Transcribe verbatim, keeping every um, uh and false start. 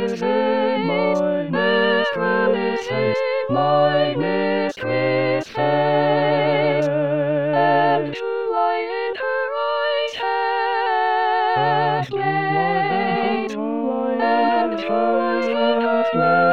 is in my mistress' face, my mistress' face, and to lie in her eyes hath made, and to lie in her eyes hath made.